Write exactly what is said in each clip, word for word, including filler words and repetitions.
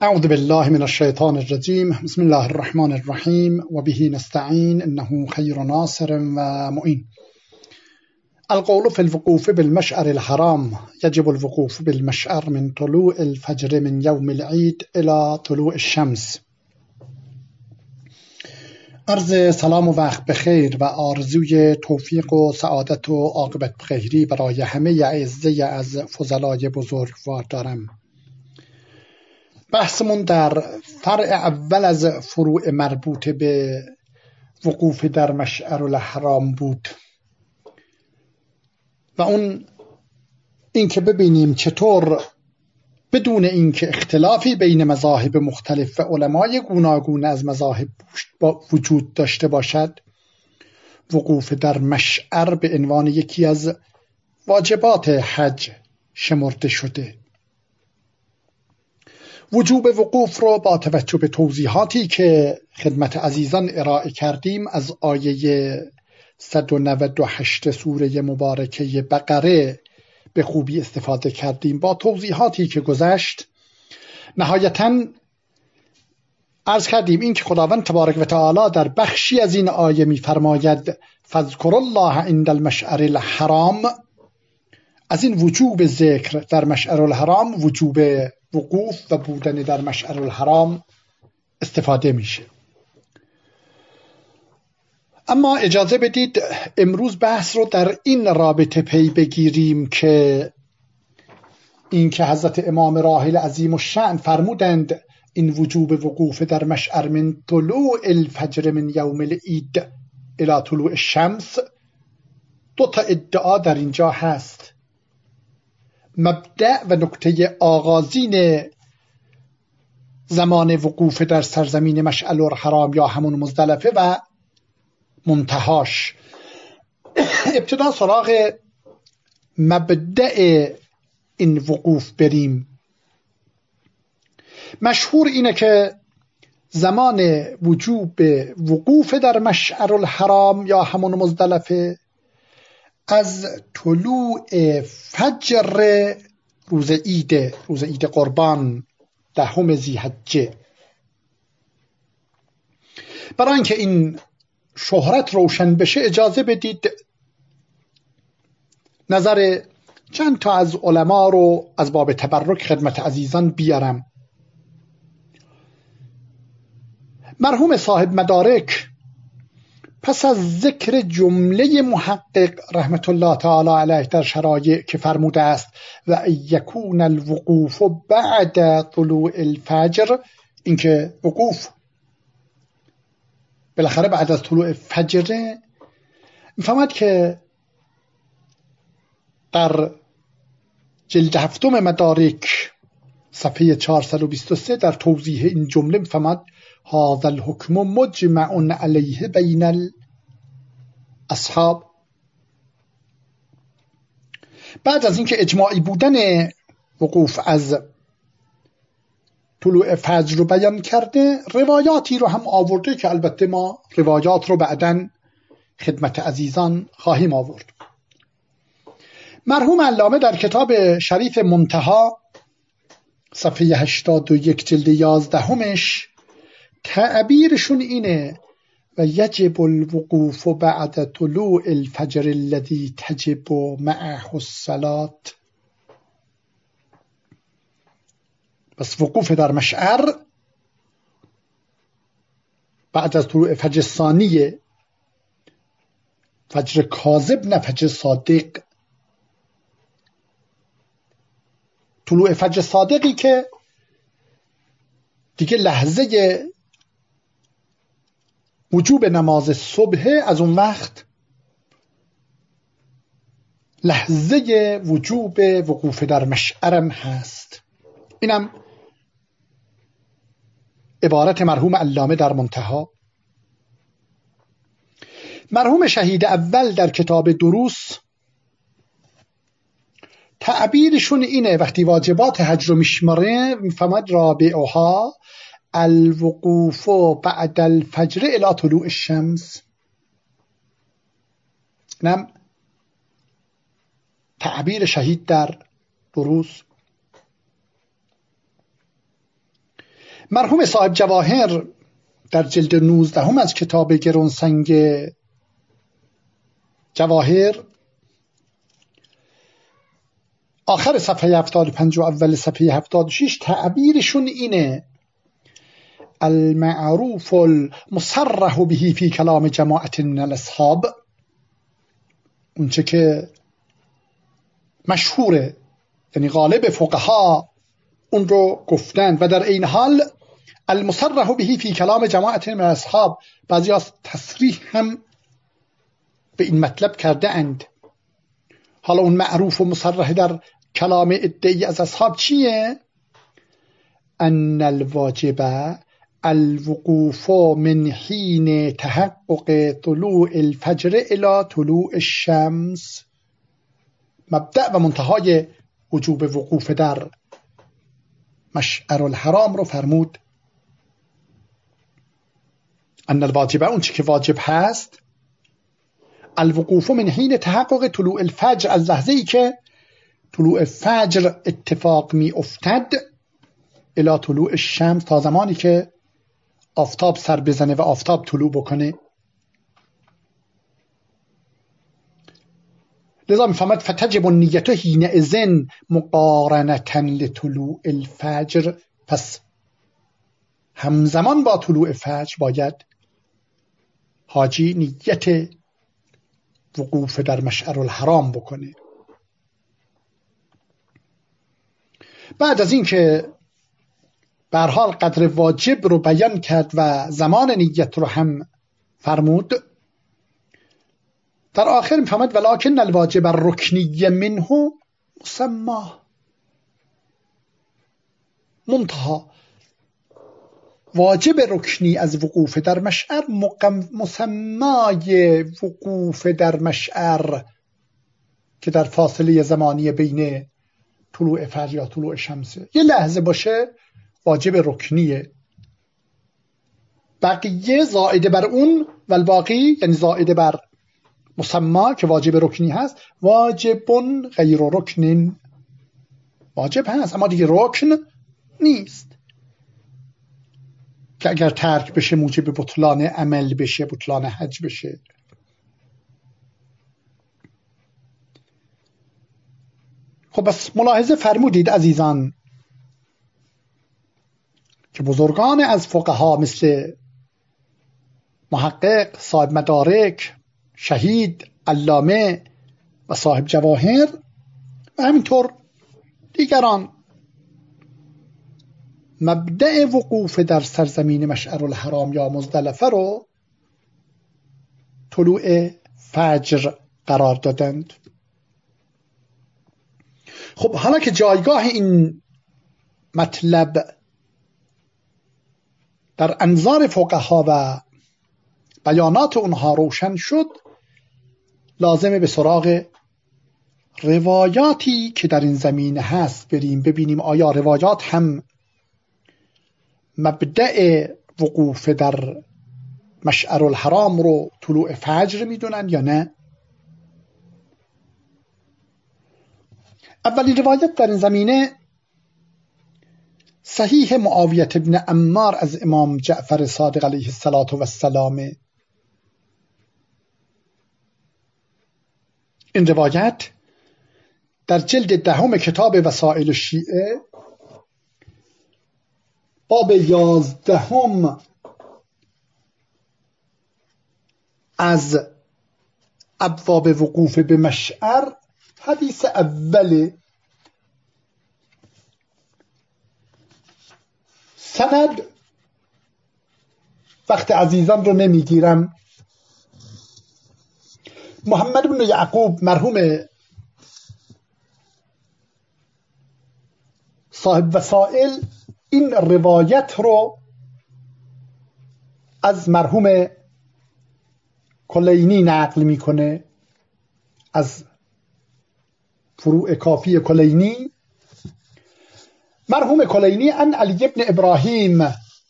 أعوذ بالله من الشيطان الرجيم. بسم الله الرحمن الرحيم وبه نستعين إنه خير ناصر ومؤين. القول في الوقوف بالمشعر الحرام: يجب الوقوف بالمشعر من طلوع الفجر من يوم العيد إلى طلوع الشمس. عرض سلام و وقت بخیر و آرزوی توفیق و سعادت و عاقبت بخیری برای همه اعزه از فضلای بزرگوار دارم. بحثمون در فرع اول از فروع مربوط به وقوف در مشعر الحرام بود و اون اینکه ببینیم چطور بدون اینکه اختلافی بین مذاهب مختلف و علمای گوناگون از مذاهب وجود داشته باشد، وقوف در مشعر به عنوان یکی از واجبات حج شمرده شده. وجوب وقوف رو با توجه به توضیحاتی که خدمت عزیزان ارائه کردیم از آیه صد و نود و هشت سوره مبارکه بقره به خوبی استفاده کردیم. با توضیحاتی که گذشت نهایتاً عرض کردیم این که خداوند تبارک و تعالی در بخشی از این آیه می فرماید فاذکروا الله عند المشعر الحرام، از این وجوب ذکر در مشعر الحرام وجوب وقوف و بودن در مشعر الحرام استفاده میشه. اما اجازه بدید امروز بحث رو در این رابطه پی بگیریم که این که حضرت امام راحل عظیم الشأن فرمودند این وجوب وقوف در مشعر من طلوع الفجر من یوم العید الی طلوع الشمس، دو تا ادعا در اینجا هست. مبدأ و نکته آغازین زمان وقوف در سرزمین مشعر الحرام یا همون مزدلفه و منتهاش. ابتدا سراغ مبدأ این وقوف بریم. مشهور اینه که زمان وجوب وقوف در مشعر الحرام یا همون مزدلفه از طلوع فجر روز عید روز عید قربان دهم ذی‌حجه. برای اینکه این شهرت روشن بشه اجازه بدید نظر چند تا از علما رو از باب تبرک خدمت عزیزان بیارم. مرحوم صاحب مدارک پس از ذکر جمله محقق رحمت الله تعالی علیه در شرایع که فرموده است و یکون الوقوف بعد طلوع الفجر، اینکه وقوف بالاخره بعد از طلوع فجر، میفهمد که در جلد هفتم مدارک صفحه چهارصد و بیست و سه در توضیح این جمله میفهمد هذا الحکم مجمع علیه بین الاصحاب. بعد از اینکه اجماعی بودن وقوف از طلوع فجر رو بیان کرده، روایاتی رو هم آورده که البته ما روایات رو بعداً خدمت عزیزان خواهیم آورد. مرحوم علامه در کتاب شریف منتها صفحه هشتاد و یک جلد یازدهمش تعبیرشون اینه و یجب الوقوف بعد طلوع الفجر الذي تجب معه الصلاة. بس وقوف در مشعر بعد از طلوع فجر ثانیه، فجر کاذب نه فجر صادق. طلوع فجر صادقی که دیگه لحظه وجوب نماز صبح، از اون وقت لحظه وجوب وقوف در مشعرم هست. اینم عبارت مرحوم علامه در منتها. مرحوم شهید اول در کتاب دروس تعبیرشون اینه وقتی واجبات حج رو میشماره میفهمد رابعها الوقوف بعد الفجر الى طلوع الشمس. اینم تعبیر شهید در دروس. مرحوم صاحب جواهر در جلد نوزده هم از کتاب گرانسنگ جواهر آخر صفحه هفتاد و پنج و اول صفحه هفتاد و شش تعبیرشون اینه: المعروف المصرح به فی کلام جماعت من الاصحاب، اونچه که مشهوره، یعنی غالب فقها اون رو گفتن، و در این حال المصرح به فی کلام جماعت من الاصحاب بعضی از تصریح هم به این مطلب کرده اند. حالا اون معروف و مصرح در کلام ادعی از اصحاب چیه؟ ان الواجب الوقوف من حین تحقق طلوع الفجر الى طلوع الشمس. مبدأ و منتهای وجوب وقوف در مشعر الحرام رو فرمود. ان الواجب، اون چی که واجب هست، الوقوف من حین تحقق طلوع الفجر، از لحظه ای که طلوع فجر اتفاق می افتد، الی طلوع الشمس، تا زمانی که آفتاب سر بزنه و آفتاب طلوع بکنه. لذا می فهمد فتجب النیت حینئذ مقارنة لطلوع الفجر، پس همزمان با طلوع فجر باید حاجی نیت وقوف در مشعر الحرام بکنه. بعد از این که به هر حال قدر واجب رو بیان کرد و زمان نیت رو هم فرمود، در آخر میفهمد ولکن الواجب الرکنی منه مسمى، منتها واجب رکنی از وقوف در مشعر مسمای وقوف در مشعر که در فاصله زمانی بین طلوع فجر یا طلوع شمسه، یه لحظه باشه واجب رکنیه، بقیه زائده بر اون و الباقی یعنی زائده بر مسما که واجب رکنی هست، واجبون غیر رکن، واجب هست اما دیگه رکن نیست که اگر ترک بشه موجب بطلان عمل بشه، بطلان حج بشه. خب بس ملاحظه فرمودید عزیزان که بزرگان از فقها مثل محقق، صاحب مدارک، شهید، علامه و صاحب جواهر و همینطور دیگران مبدأ وقوف در سرزمین مشعر الحرام یا مزدلفه رو طلوع فجر قرار دادند. خب حالا که جایگاه این مطلب در انظار فقها و بیانات اونها روشن شد، لازمه به سراغ روایاتی که در این زمینه هست بریم، ببینیم آیا روایات هم مبدأ وقوف در مشعر الحرام رو طلوع فجر میدونن یا نه. اولین روایت در این زمینه صحیح معاویه بن عمار از امام جعفر صادق علیه السلام. این روایت در جلد دهم کتاب وسائل الشیعه باب یازدهم از ابواب وقوف به مشعر حدیث اوله. سند وقت عزیزان رو نمیگیرم. محمد بن یعقوب مرحوم صاحب وسائل این روایت رو از مرحوم کلینی نقل میکنه، از فروع کافی کلینی. مرحوم کلینی عن علی ابن ابراهیم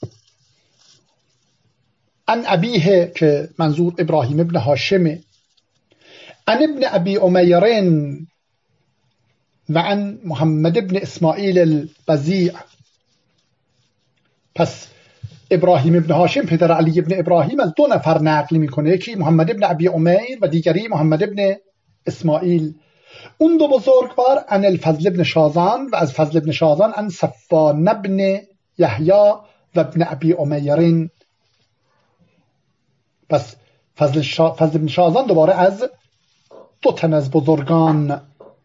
عن ابیه، که منظور ابراهیم ابن هاشمه، عن ابن ابی امیرین و عن محمد ابن اسماعیل البزیع پس ابراهیم ابن هاشم پدر علی ابن ابراهیم از دو نفر نقل میکنه، یکی محمد ابن ابی عمیر و دیگری محمد ابن اسماعیل. اون دو بزرگوار عن الفضل ابن شازان و از فضل ابن شازان عن صفوان ابن یحیی و ابن ابی عمیرین. پس فضل, شا... فضل ابن شازان دوباره از دو تن از بزرگان.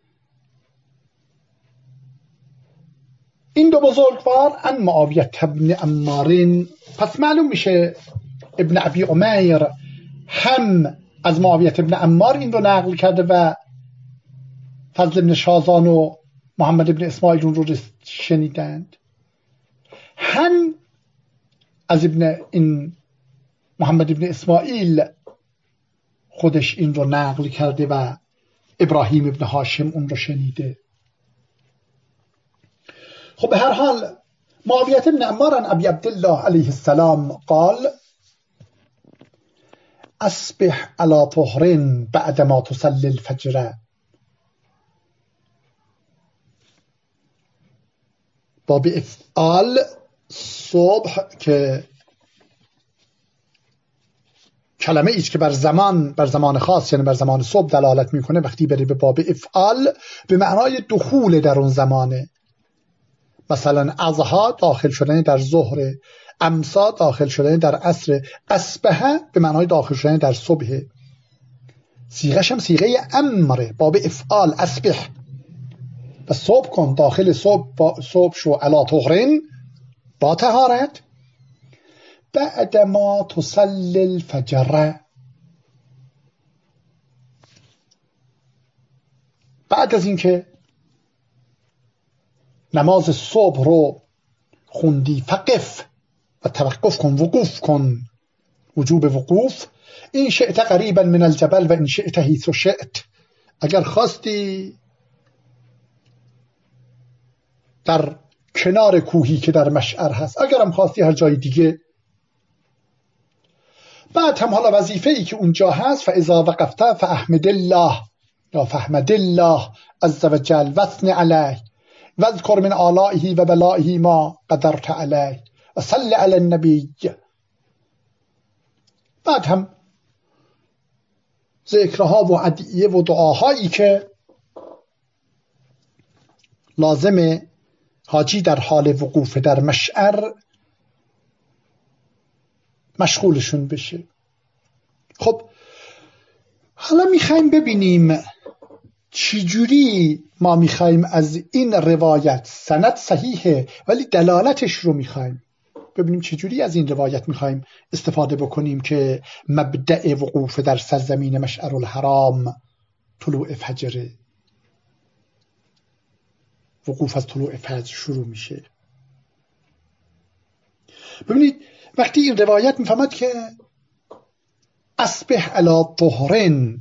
این دو بزرگوار عن معاویه ابن عمارین. پس معلوم میشه ابن ابی عمیر هم از معاویه ابن عمار این رو نقل کرده و فضل ابن شازان و محمد ابن اسماعیل اون رو شنیدند، هم از ابن این محمد ابن اسماعیل خودش این رو نقل کرده و ابراهیم ابن هاشم اون رو شنیده. خب به هر حال معاویه ابن عمار عن ابی عبدالله علیه السلام قال اصبح على طهر بعد ما تصلي الفجر. باب افعال صبح که کلمه ایست که بر زمان بر زمان خاص یعنی بر زمان صبح دلالت میکنه، وقتی بری به باب افعال به معنای دخول در اون زمانه. مثلا اضحی داخل شدن در ظهر، امسا داخل شدن در عصر، اصبح به معنای داخل شدن در صبح. صیغش هم صیغه امره، باب افعال اصبح و صبح کن، داخل صبح صبح شو علی طهرین با طهارت بعد ما تصلی الفجر، بعد از اینکه نماز صبح رو خوندی. فقف و توقف کن، وقوف کن، وجوب وقوف. این شئت قریبا من الجبل و این شئت حیث شئت، اگر خواستی در کنار کوهی که در مشعر هست، اگرم خواستی هر جای دیگه. بعد هم حالا وظیفه ای که اونجا هست فاذا وقفت فاحمد الله یا فاحمد الله عز وجل واثن علیه واذکر من آلائه و بلائه ما قدرت علیه و صل علی النبی. بعد هم ذکرها و ادعیه و دعاهایی که لازمه حاجی در حال وقوف در مشعر مشغولشون بشه. خب حالا میخوایم ببینیم چجوری ما میخوایم از این روایت، سند صحیحه ولی دلالتش رو میخوایم ببینیم، چجوری از این روایت میخوایم استفاده بکنیم که مبدأ وقوف در سرزمین مشعر الحرام طلوع فجر، وقوف از طلوع فجر شروع میشه. ببینید وقتی این روایت میفهمد که اصبح علی طهرین،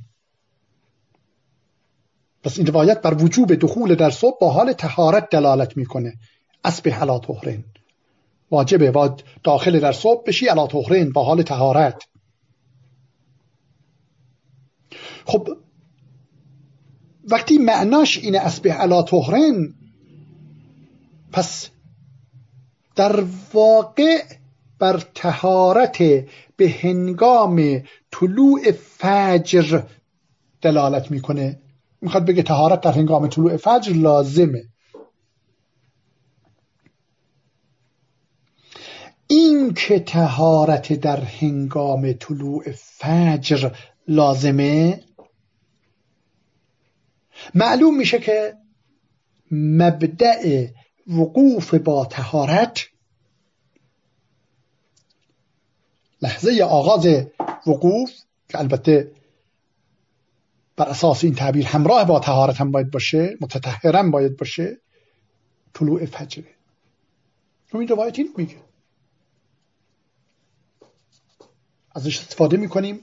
پس این روایت بر وجوب دخول در صبح با حال طهارت دلالت میکنه. اصبح علی طهرین واجبه و داخل در صبح بشی علی طهرین با حال طهارت. خب وقتی معناش اینه اصبح علی طهرین، پس در واقع بر طهارت به هنگام طلوع فجر دلالت میکنه. میخواد بگه طهارت در هنگام طلوع فجر لازمه. این که طهارت در هنگام طلوع فجر لازمه، معلوم میشه که مبدأ وقوف با طهارت، لحظه آغاز وقوف که البته بر اساس این تعبیر همراه با طهارت هم باید باشه، متطهرن باید باشه، طلوع فجره. این روایت این میگه، ازش استفاده میکنیم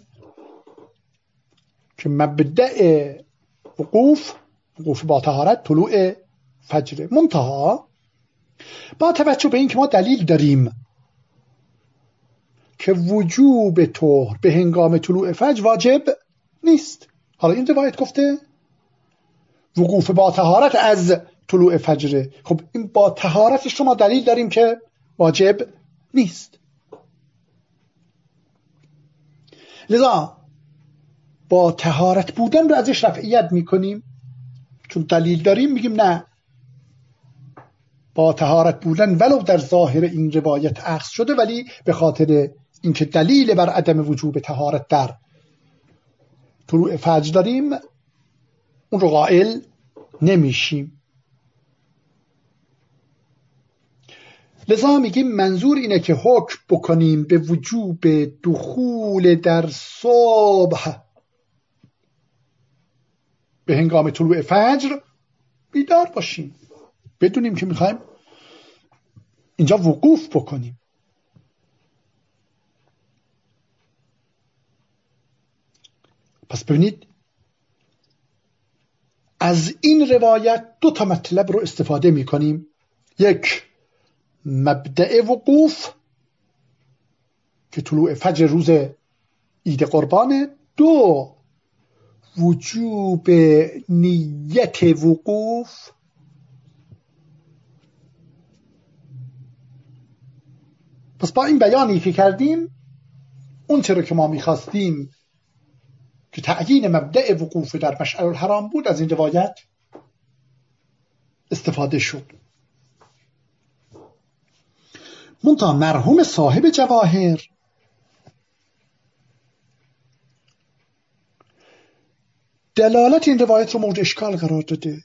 که مبدأ وقوف وقوف با طهارت طلوع فجره. منتها با توجه به این که ما دلیل داریم که وجوب طهر به هنگام طلوع فجر واجب نیست. حالا این روایت گفته وقوف با طهارت از طلوع فجر. خب این با طهارتش رو ما دلیل داریم که واجب نیست. لذا با طهارت بودن رو ازش رفعیت میکنیم، چون دلیل داریم میگیم نه، با طهارت بودن ولو در ظاهر این روایت اخذ شده، ولی به خاطر اینکه دلیل بر عدم وجوب طهارت در طلوع فجر داریم اون رو قائل نمیشیم. لذا میگیم منظور اینه که حکم بکنیم به وجوب دخول در صبح به هنگام طلوع فجر بیدار باشیم، بدونیم که میخوایم اینجا وقوف بکنیم. پس ببینید از این روایت دو تا مطلب رو استفاده میکنیم. یک، مبدأ وقوف که طلوع فجر روز عید قربانه. دو، وجوب نیت وقوف پس با این بیانی که کردیم اون چرا که ما میخواستیم که تعیین مبدأ وقوف در مشعر الحرام بود از این روایت استفاده شد. منتها مرحوم صاحب جواهر دلالت این روایت رو مورد اشکال قرار داده.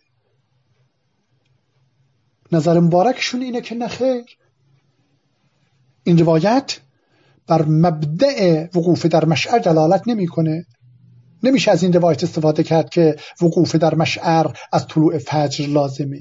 نظر مبارکشون اینه که نخیر، این روایت بر مبدأ وقوف در مشعر دلالت نمیکنه. نمیشه از این روایت استفاده کرد که وقوف در مشعر از طلوع فجر لازمه.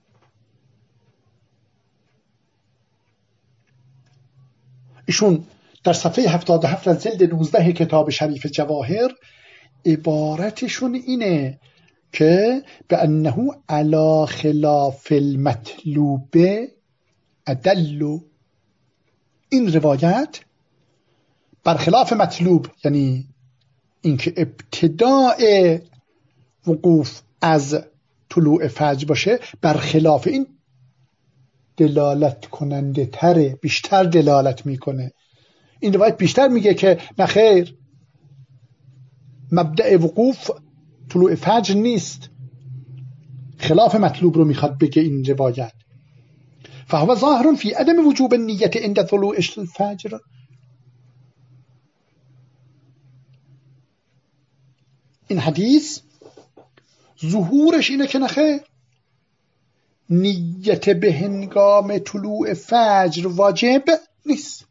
ایشون در صفحه هفتاد و هفت از جلد نوزده کتاب شریف جواهر عبارتشون اینه که به انه علی خلاف المطلوب ادل. این روایت برخلاف مطلوب، یعنی اینکه ابتداء وقوف از طلوع فجر باشه، برخلاف این دلالت کننده تره، بیشتر دلالت میکنه. این روایت بیشتر میگه که نخیر، مبدأ وقوف طلوع فجر نیست، خلاف مطلوب رو میخواد بگه این روایت. فهو ظاهر فی عدم وجوب النیت عند طلوع الفجر. این حدیث ظهورش اینه که نخیر، نیت به هنگام طلوع فجر واجب نیست،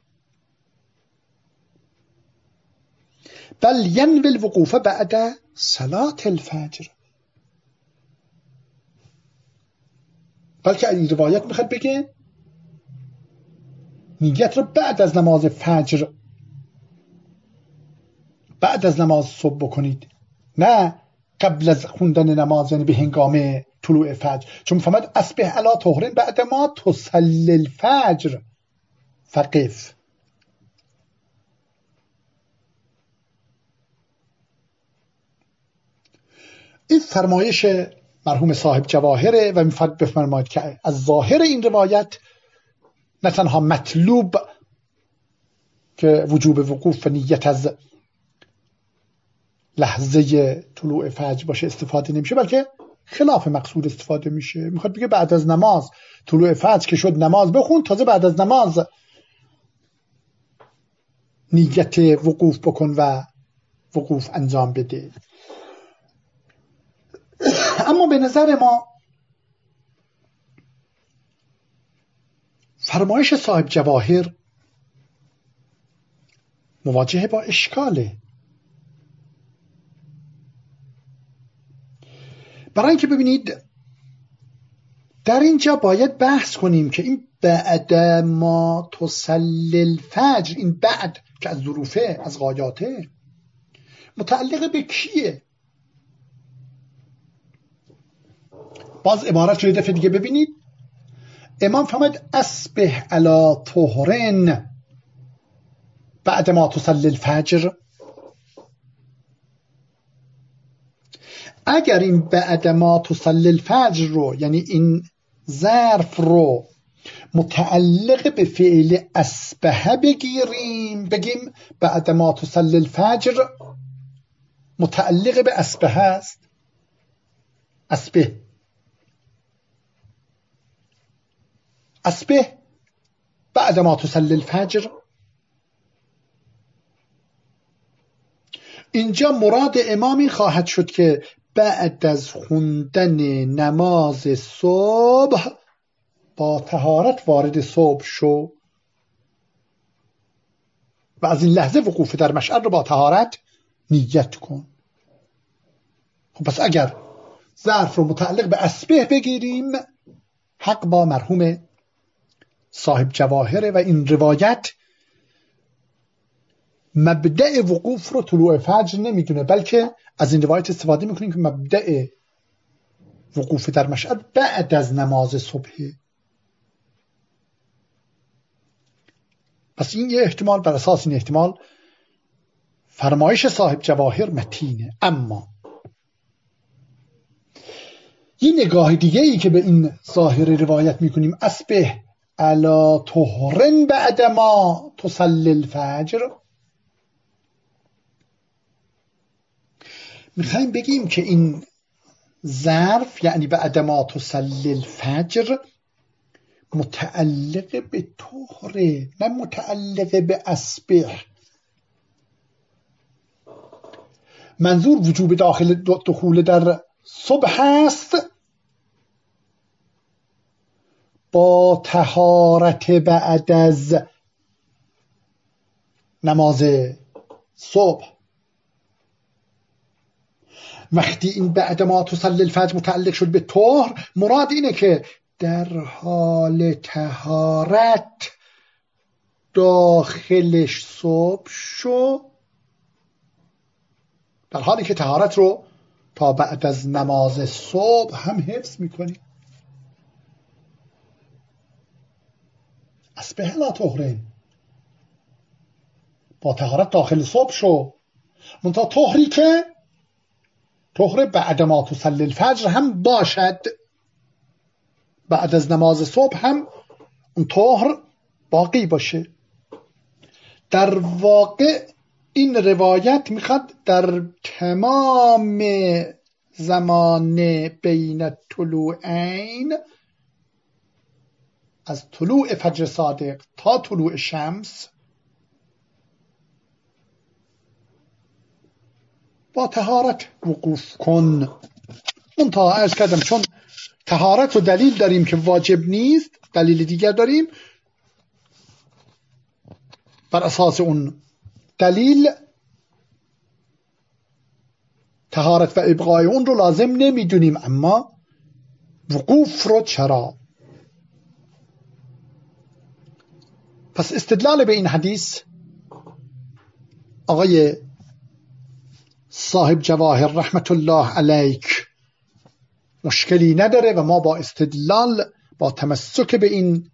بل ینوی الوقوف بعد صلاة الفجر. بلکه این روایت میخواد بگه نیت رو بعد از نماز فجر، بعد از نماز صبح بکنید، نه قبل از خوندن نماز، یعنی به هنگام طلوع فجر. چون فهمد اسبح علی طهر بعد ما تصلی الفجر فقف. این فرمایش مرحوم صاحب جواهره و میفرد بفرماید که از ظاهر این روایت نه تنها مطلوب که وجوب وقوف و نیت از لحظه طلوع فجر باشه استفاده نمیشه، بلکه خلاف مقصود استفاده میشه. میخواد بگه بعد از نماز طلوع فجر که شد نماز بخون، تازه بعد از نماز نیت وقوف بکن و وقوف انجام بده. اما به نظر ما فرمایش صاحب جواهر مواجهه با اشکاله. برای اینکه ببینید در اینجا باید بحث کنیم که این بعد ما تصلی الفجر، این بعد که از ظروفه، از غایاته، متعلق به کیه؟ باز عبارت رو دفعه دیگه ببینید. امام فرمود اسبح علی طهرن بعد ما تصلی الفجر. اگر این بعد ما تصلی الفجر رو، یعنی این ظرف رو متعلق به فعل اصبح بگیریم، بگیم بعد ما تصلی الفجر متعلق به اصبح است. اصبح اصبح بعد ما تصلی الفجر. اینجا مراد امامی خواهد شد که بعد از خوندن نماز صبح با طهارت وارد صبح شو و از این لحظه وقوف در مشعر رو با طهارت نیت کن. خب پس اگر ظرف رو متعلق به اصبح بگیریم حق با مرحوم صاحب جواهره و این روایت مبدأ وقوف رو طلوع فجر نمیدونه، بلکه از این روایت استفاده میکنیم که مبدأ وقوف در مشعر بعد از نماز صبح. پس این یه احتمال، بر اساس این احتمال فرمایش صاحب جواهر متینه. اما یه نگاه دیگه ای که به این ظاهر روایت میکنیم اصبح علی طهر بعد ما تصلی الفجر، میخوایم بگیم که این ظرف یعنی بعد ما تصلی الفجر متعلق به طهره، نه متعلق به اصبح. منظور وجوب داخل دخول در صبح است با طهارت بعد از نماز صبح. وقتی این بعد ما تصلی الفجر متعلق شد به طهر، مراد اینه که در حال طهارت داخلش صبح شو، در حالی که طهارت رو تا بعد از نماز صبح هم حفظ میکنی. اصبح لا طهرین، با طهارت داخل صبح شو. منتها طهری که طهر بعد ما تصلی الفجر هم باشد، بعد از نماز صبح هم اون طهر باقی باشه. در واقع این روایت میخواد در تمام زمان بین طلوعین، از طلوع فجر صادق تا طلوع شمس، با طهارت وقوف کن. منتها عرض کردم چون طهارت و دلیل داریم که واجب نیست، دلیل دیگر داریم، بر اساس اون دلیل طهارت و ابقای اون رو لازم نمیدونیم، اما وقوف رو چرا. پس استدلال به این حدیث آقای صاحب جواهر رحمت الله علیک مشکلی نداره و ما با استدلال، با تمسک به این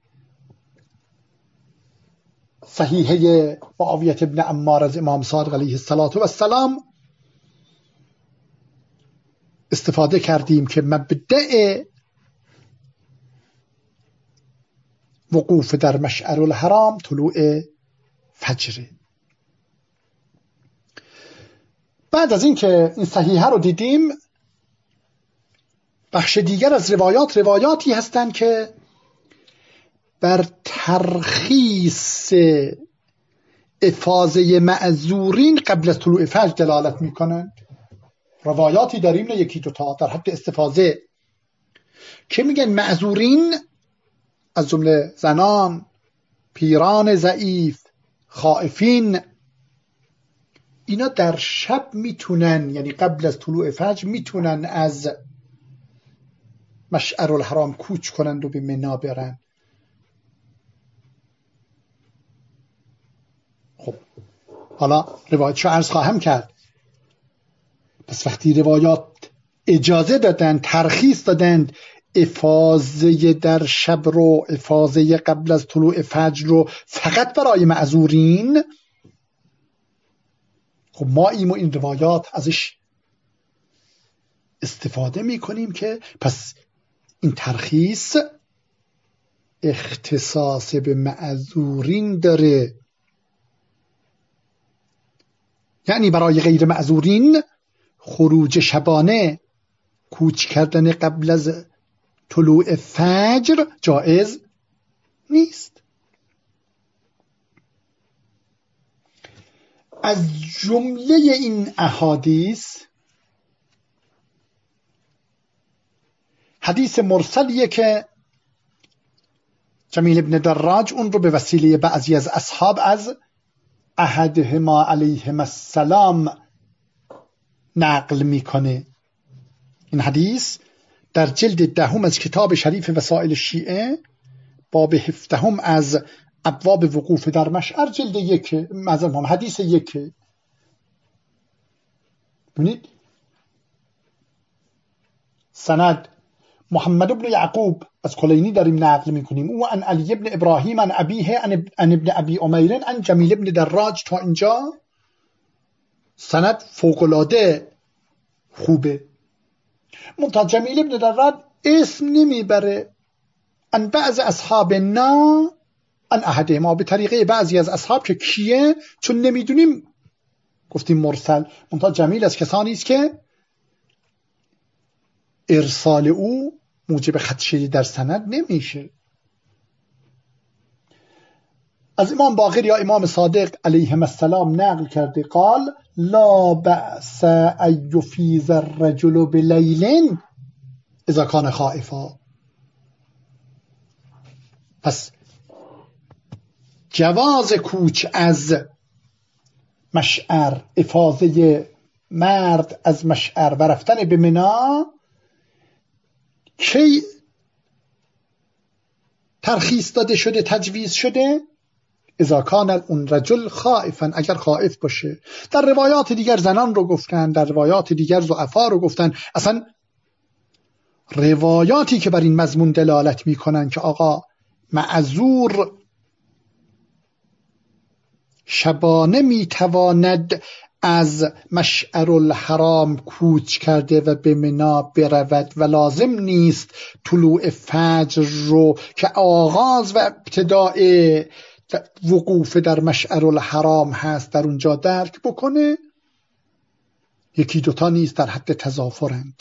صحیحه معاویه ابن عمار از امام صادق علیه السلام استفاده کردیم که مبدأ وقوف در مشعر الحرام طلوع فجره. بعد از این که این صحیحه رو دیدیم، بخش دیگر از روایات روایاتی هستند که بر ترخیص افاضه معذورین قبل از طلوع فجر دلالت می کنند. روایاتی داریم، نه یکی دوتا، در حد استفاضه که میگن معذورین از جمله زنان، پیران ضعیف، خائفین، اینا در شب میتونن، یعنی قبل از طلوع فجر میتونن از مشعر الحرام کوچ کنند و به منا برن. خب حالا روایتشو عرض خواهم کرد. پس وقتی روایات اجازه دادن، ترخیص دادند افاضه در شب رو، افاضه قبل از طلوع فجر رو فقط برای معذورین، خب ما ایم و این روایات ازش استفاده میکنیم که پس این ترخیص اختصاص به معذورین داره، یعنی برای غیر معذورین خروج شبانه، کوچ کردن قبل از طلوع فجر جایز نیست. از جمله این احادیث حدیث مرسلیه که جمیل ابن دراج اون رو به وسیله بعضی از اصحاب از احدهما علیهم السلام نقل میکنه. این حدیث در جلد دهم از کتاب شریف وسائل شیعه باب هفدهم از ابواب وقوف در مشعر جلد یک مذهب حدیث یک. ببینید سند محمد بن یعقوب از کلینی داریم نقل میکنیم، او عن علی بن ابراهیم عن ابیه عن ابن ابی امیر عن جمیل بن دراج. تا اینجا سند فوق‌العاده خوبه. منتها جمیل بن دراج اسم نمیبره ان بعض اصحابنا ان احده ما، به طریقه بعضی از اصحاب که کیه چون نمیدونیم گفتیم مرسل. منتها جمیل از کسانی است که ارسال او موجب خدشه‌ای در سند نمیشه. از امام باقر یا امام صادق علیهم السلام نقل کرده قال لا بأس ان یفیض الرجل بلیل اذا کان خائفا. پس جواز کوچ از مشعر، افاضه مرد از مشعر و رفتن به منی کی ترخیص داده شده، تجویز شده؟ اذا کان اون رجل خائفا، اگر خائف باشه. در روایات دیگر زنان رو گفتن، در روایات دیگر ضعفا رو گفتن. اصلا روایاتی که بر این مضمون دلالت میکنن که آقا معذور شبانه میتواند از مشعر الحرام کوچ کرده و به منی برود و لازم نیست طلوع فجر رو که آغاز و ابتداء وقوف در مشعر الحرام هست در اونجا درک بکنه، یکی دوتا نیست، در حد تضافرند.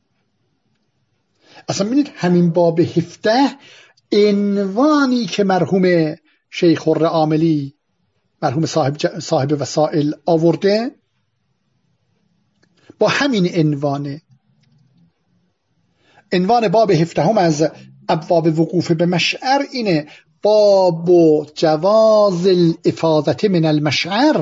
اصلا ببینید همین باب هفده عنوانی که مرحوم شیخ خرم عاملی مرحوم صاحب, صاحب وسائل آورده با همین عنوانه. عنوان باب هفدهم از ابواب وقوف به مشعر اینه: باب جواز الافاضه من المشعر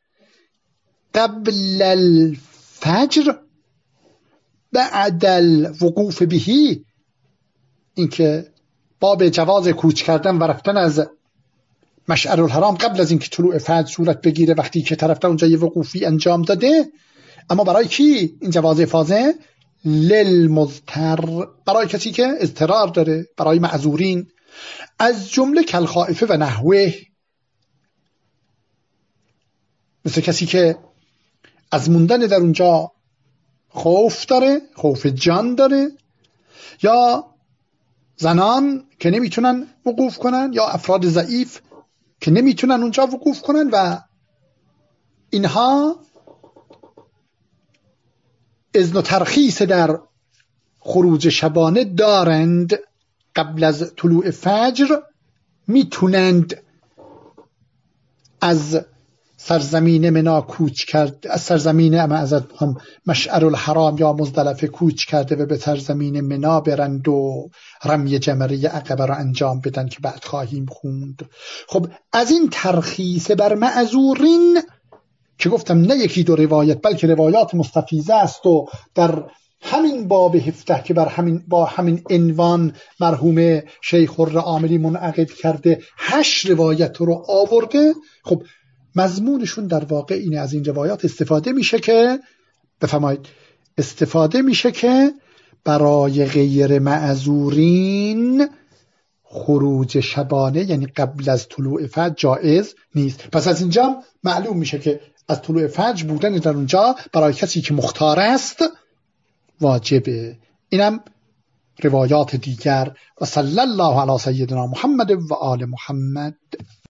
قبل الفجر بعد الوقوف بهی. این که باب جواز کوچ کردن و رفتن از مشعر الحرام قبل از اینکه طلوع فجر صورت بگیره، وقتی که طرفدار اونجا یه وقوفی انجام داده. اما برای کی این جواز افاضه؟ للمضطر، برای کسی که اضطرار داره، برای معذورین، از جمله کالخائفه و نحوه، مثل کسی که از موندن در اونجا خوف داره، خوف جان داره، یا زنان که نمیتونن وقوف کنن، یا افراد ضعیف که نمیتونن اونجا وقوف کنن و اینها اذن و ترخیص در خروج شبانه دارند. قبل از طلوع فجر میتونند از سرزمین منی کوچ کرد، از سرزمین اما از هم مشعر الحرام یا مزدلفه کوچ کرده و به سرزمین منی برند و رمی جمره عقبه را انجام بدن که بعد خواهیم خوند. خب از این ترخیص بر معذورین که گفتم نه یکی دو روایت بلکه روایات مستفیضه است و در همین باب هفده که بر همین با همین عنوان مرحوم شیخ خرم عاملی منعقد کرده هشت روایت رو آورده. خب مضمونشون در واقع اینه، از این روایات استفاده میشه که بفرمایید استفاده میشه که برای غیر معذورین خروج شبانه یعنی قبل از طلوع فجر جایز نیست. پس از اینجا معلوم میشه که از طلوع فجر بودن در اونجا برای کسی که مختار است واجبه. اینم روایات دیگر. و صلی الله علی سیدنا محمد و آل محمد.